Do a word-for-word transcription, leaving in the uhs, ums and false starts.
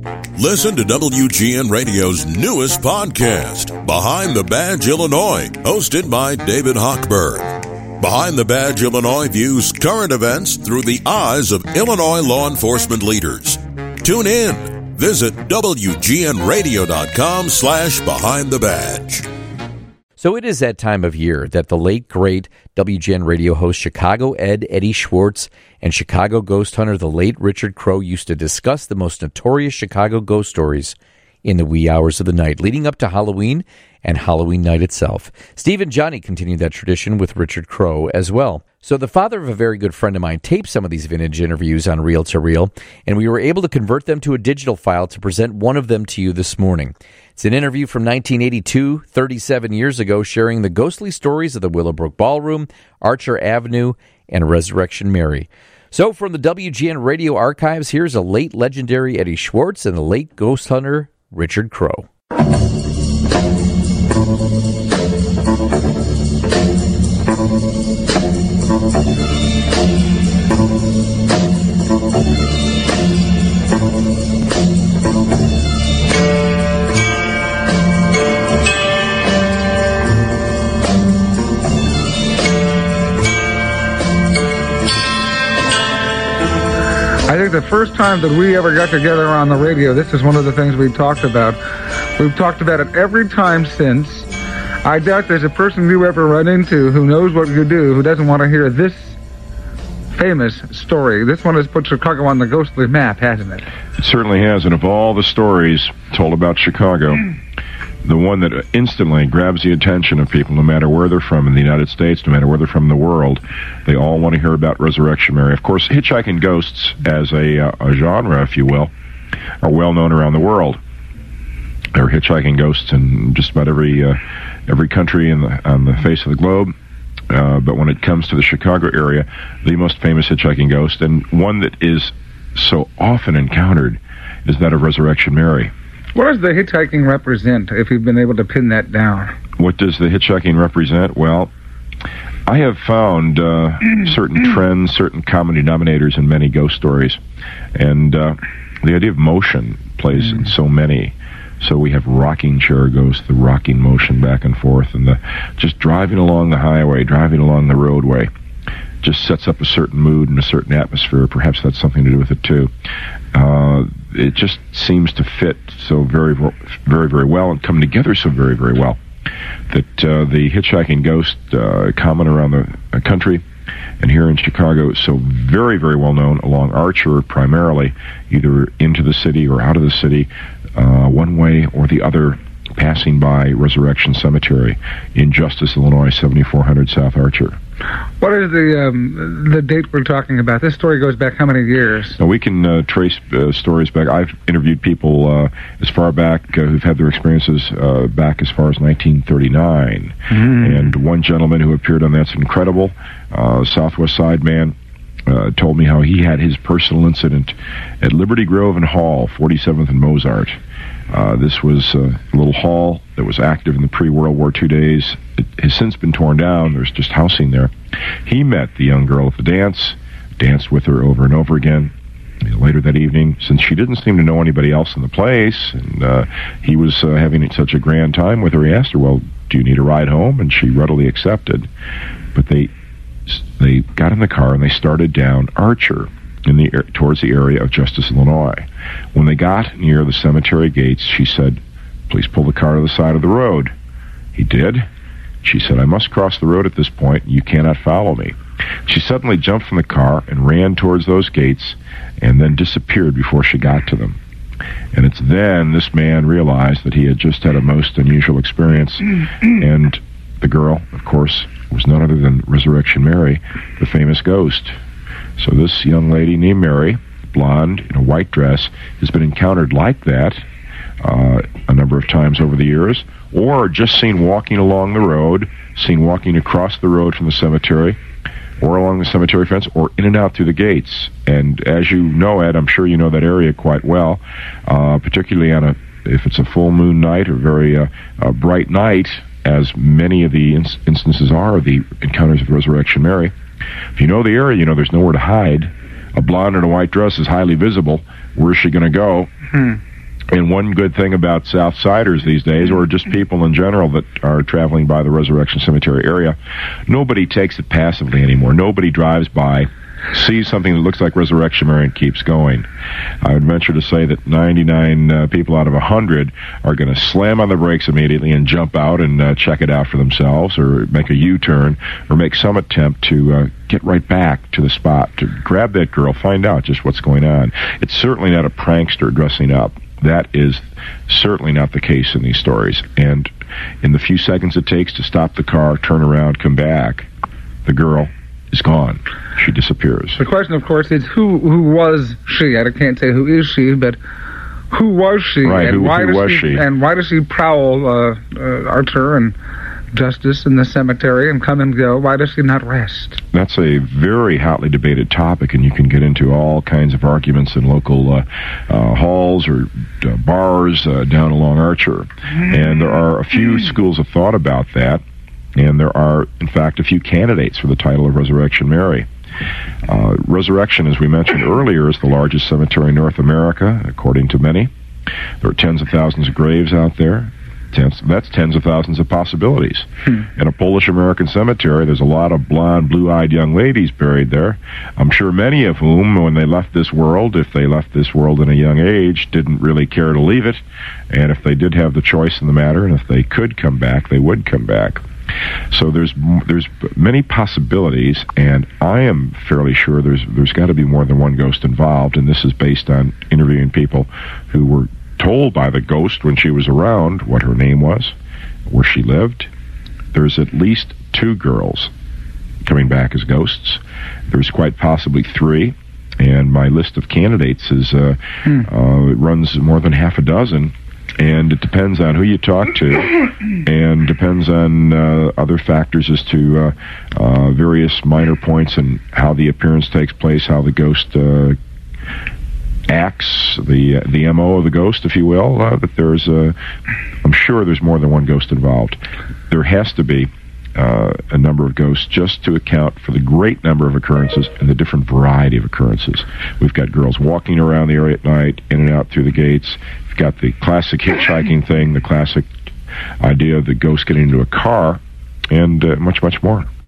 Listen to W G N Radio's newest podcast, Behind the Badge Illinois, hosted by David Hochberg. Behind the Badge Illinois views current events through the eyes of Illinois law enforcement leaders. Tune in. Visit W G N radio dot com slash behind the badge. So it is that time of year that the late, great W G N Radio host Chicago Ed Eddie Schwartz and Chicago ghost hunter the late Richard Crowe used to discuss the most notorious Chicago ghost stories in the wee hours of the night, leading up to Halloween and Halloween night itself. Steve and Johnny continued that tradition with Richard Crowe as well. So the father of a very good friend of mine taped some of these vintage interviews on Reel to Reel, and we were able to convert them to a digital file to present one of them to you this morning. It's an interview from nineteen eighty-two, thirty-seven years ago, sharing the ghostly stories of the Willowbrook Ballroom, Archer Avenue, and Resurrection Mary. So from the W G N Radio archives, here's a late legendary Eddie Schwartz and the late ghost hunter Richard Crowe. I think the first time that we ever got together on the radio, this is one of the things we talked about. We've talked about it every time since. I doubt there's a person you ever run into who knows what you do who doesn't want to hear this famous story. This one has put Chicago on the ghostly map, hasn't it? It certainly has, and of all the stories told about Chicago, the one that instantly grabs the attention of people, no matter where they're from in the United States, no matter where they're from in the world, they all want to hear about Resurrection Mary. Of course, hitchhiking ghosts as a, uh, a genre, if you will, are well known around the world. There are hitchhiking ghosts in just about every uh, every country in the, on the face of the globe. Uh, but when it comes to the Chicago area, the most famous hitchhiking ghost, and one that is so often encountered, is that of Resurrection Mary. What does the hitchhiking represent, if you've been able to pin that down? What does the hitchhiking represent? Well, I have found uh, certain trends, certain common denominators in many ghost stories. And uh, the idea of motion plays mm. in so many. So we have rocking chair ghosts, the rocking motion back and forth, and the just driving along the highway, driving along the roadway, just sets up a certain mood and a certain atmosphere. Perhaps that's something to do with it too. Uh, it just seems to fit so very, very, very well and come together so very, very well that uh, the hitchhiking ghost, uh, common around the country and here in Chicago, is so very, very well known along Archer primarily, either into the city or out of the city, uh, one way or the other, passing by Resurrection Cemetery in Justice, Illinois, seventy-four hundred South Archer. What is the um, the date we're talking about? This story goes back how many years? Now, we can uh, trace uh, stories back. I've interviewed people uh, as far back uh, who've had their experiences uh, back as far as nineteen thirty-nine. Mm. And one gentleman who appeared on That's Incredible, uh, Southwest Side man, uh, told me how he had his personal incident at Liberty Grove and Hall, forty-seventh and Mozart. Uh, this was uh, a little hall that was active in the pre-World War Two days. It has since been torn down. There's just housing there. He met the young girl at the dance, danced with her over and over again. Later that evening, since she didn't seem to know anybody else in the place, and uh, he was uh, having such a grand time with her, he asked her, well, do you need a ride home? And she readily accepted. But they they got in the car and they started down Archer, in the towards the area of Justice, Illinois. When they got near the cemetery gates, she said, please pull the car to the side of the road. He did. She said, I must cross the road at this point. You cannot follow me. She suddenly jumped from the car and ran towards those gates and then disappeared before she got to them. And it's then this man realized that he had just had a most unusual experience. And the girl, of course, was none other than Resurrection Mary, the famous ghost. So this young lady named Mary, blonde, in a white dress, has been encountered like that uh, a number of times over the years, or just seen walking along the road, seen walking across the road from the cemetery, or along the cemetery fence, or in and out through the gates. And as you know, Ed, I'm sure you know that area quite well, uh, particularly on a, if it's a full moon night or very uh, uh, bright night, as many of the ins- instances are of the encounters of Resurrection Mary. If you know the area, you know there's nowhere to hide. A blonde in a white dress is highly visible. Where's she going to go? Hmm. And one good thing about Southsiders these days, or just people in general that are traveling by the Resurrection Cemetery area, nobody takes it passively anymore. Nobody drives by, sees something that looks like Resurrection Mary and keeps going. I would venture to say that ninety-nine uh, people out of one hundred are going to slam on the brakes immediately and jump out and uh, check it out for themselves, or make a U-turn, or make some attempt to uh, get right back to the spot, to grab that girl, find out just what's going on. It's certainly not a prankster dressing up. That is certainly not the case in these stories. And in the few seconds it takes to stop the car, turn around, come back, the girl is gone. She disappears. The question, of course, is who who was she? I can't say who is she, but who was she? Right, and who, why who does was she, she? And why does she prowl uh, uh, Arthur and Justice in the cemetery and come and go? Why does she not rest? That's a very hotly debated topic, and you can get into all kinds of arguments in local uh, uh, halls or uh, bars uh, down along Archer. And there are a few schools of thought about that, and there are, in fact, a few candidates for the title of Resurrection Mary. Uh, Resurrection, as we mentioned earlier, is the largest cemetery in North America, according to many. There are tens of thousands of graves out there. Tens, that's tens of thousands of possibilities. Hmm. In a Polish-American cemetery, there's a lot of blonde, blue-eyed young ladies buried there. I'm sure many of whom, when they left this world, if they left this world in a young age, didn't really care to leave it. And if they did have the choice in the matter, and if they could come back, they would come back. So there's there's many possibilities, and I am fairly sure there's there's got to be more than one ghost involved, and this is based on interviewing people who were told by the ghost when she was around what her name was, where she lived. There's at least two girls coming back as ghosts. There's quite possibly three, and my list of candidates is uh, hmm. uh, it runs more than half a dozen, and it depends on who you talk to, and depends on uh, other factors as to uh, uh, various minor points and how the appearance takes place, how the ghost uh, acts, the uh, the M O of the ghost, if you will. Uh, but there's, uh, I'm sure there's more than one ghost involved. There has to be uh, a number of ghosts just to account for the great number of occurrences and the different variety of occurrences. We've got girls walking around the area at night, in and out through the gates. We've got the classic hitchhiking thing, the classic idea of the ghost getting into a car, and uh, much, much more.